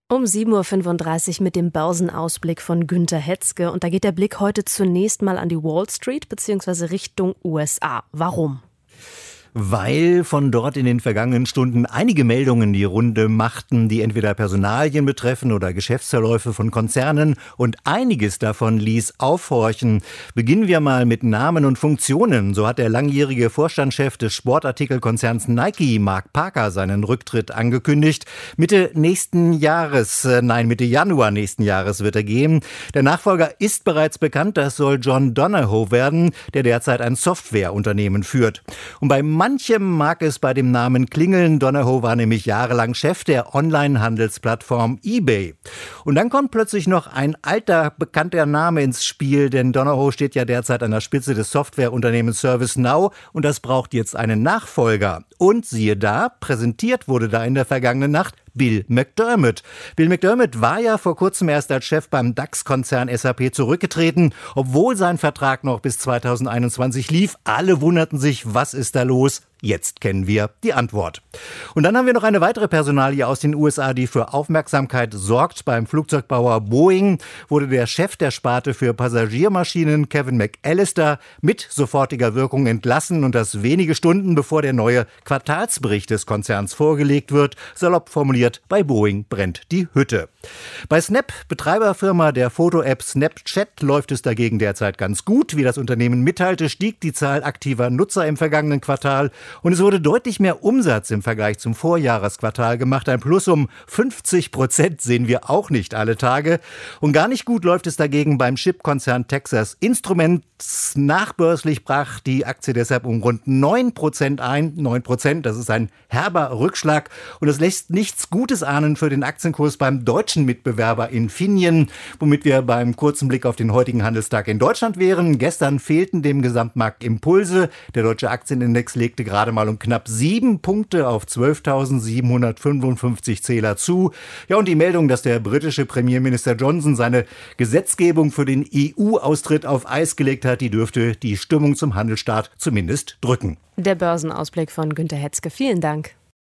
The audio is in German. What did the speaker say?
Um 7.35 Uhr mit dem Börsenausblick von Günter Hetzke. Und da geht der Blick heute zunächst mal an die Wall Street bzw. Richtung USA. Warum? Weil von dort in den vergangenen Stunden einige Meldungen die Runde machten, die entweder Personalien betreffen oder Geschäftsverläufe von Konzernen, und einiges davon ließ aufhorchen. Beginnen wir mal mit Namen und Funktionen. So hat der langjährige Vorstandschef des Sportartikelkonzerns Nike, Mark Parker, seinen Rücktritt angekündigt. Mitte Januar nächsten Jahres wird er gehen. Der Nachfolger ist bereits bekannt, das soll John Donahoe werden, der derzeit ein Softwareunternehmen führt. Und bei manchem mag es bei dem Namen klingeln. Donahoe war nämlich jahrelang Chef der Online-Handelsplattform eBay. Und dann kommt plötzlich noch ein alter, bekannter Name ins Spiel, denn Donahoe steht ja derzeit an der Spitze des Softwareunternehmens ServiceNow und das braucht jetzt einen Nachfolger. Und siehe da, präsentiert wurde da in der vergangenen Nacht Bill McDermott. Bill McDermott war ja vor kurzem erst als Chef beim DAX-Konzern SAP zurückgetreten, obwohl sein Vertrag noch bis 2021 lief. Alle wunderten sich, was ist da los? Jetzt kennen wir die Antwort. Und dann haben wir noch eine weitere Personalie aus den USA, die für Aufmerksamkeit sorgt. Beim Flugzeugbauer Boeing wurde der Chef der Sparte für Passagiermaschinen, Kevin McAllister, mit sofortiger Wirkung entlassen, und das wenige Stunden bevor der neue Quartalsbericht des Konzerns vorgelegt wird. Salopp formuliert, bei Boeing brennt die Hütte. Bei Snap, Betreiberfirma der Foto-App Snapchat, läuft es dagegen derzeit ganz gut. Wie das Unternehmen mitteilte, stieg die Zahl aktiver Nutzer im vergangenen Quartal. Und es wurde deutlich mehr Umsatz im Vergleich zum Vorjahresquartal gemacht. Ein Plus um 50% sehen wir auch nicht alle Tage. Und gar nicht gut läuft es dagegen beim Chipkonzern Texas Instruments. Nachbörslich brach die Aktie deshalb um rund 9% ein. 9%, das ist ein herber Rückschlag. Und das lässt nichts Gutes ahnen für den Aktienkurs beim deutschen Mitbewerber Infineon, womit wir beim kurzen Blick auf den heutigen Handelstag in Deutschland wären. Gestern fehlten dem Gesamtmarkt Impulse. Der deutsche Aktienindex legte gerade mal um knapp 7 Punkte auf 12.755 Zähler zu. Ja, und die Meldung, dass der britische Premierminister Johnson seine Gesetzgebung für den EU-Austritt auf Eis gelegt hat, die dürfte die Stimmung zum Handelsstart zumindest drücken. Der Börsenausblick von Günter Hetzke. Vielen Dank.